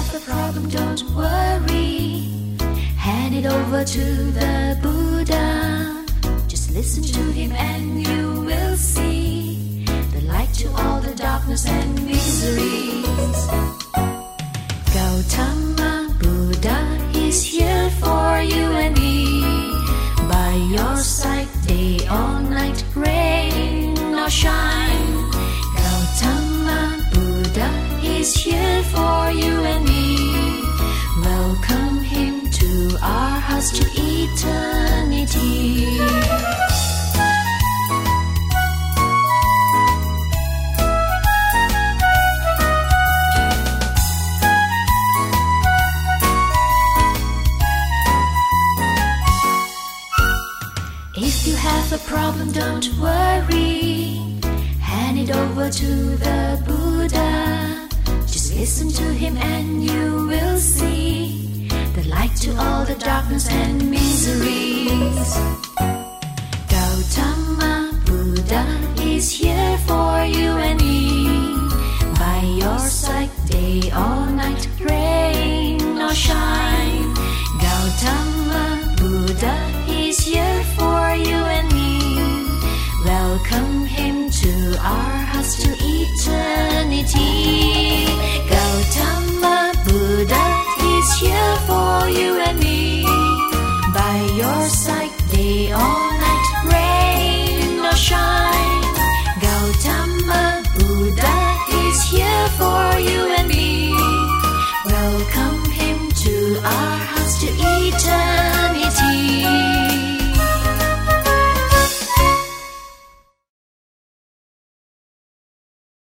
have a problem, don't worry. Hand it over to the Buddha. Just listen to him and you will see the light to all the darkness and miseries. Gautama Buddha is here for you and me. By your side, day or night, rain or shine. Gautama Buddha is here for you and me. Welcome him to our house to eternity. If you have a problem, don't worry. Hand it over to the Buddha. Just listen to him and you will see the light to all the darkness and miseries. Gautama Buddha is here for you and me. By your side, day or night, rain or shine. Gautama Buddha is here for you and me. Welcome him to our house to eternity. Gautama Buddha is here for you and me. By your side, day or night, rain or shine. Gautama Buddha is here for you and me. Welcome him to our house to eternity.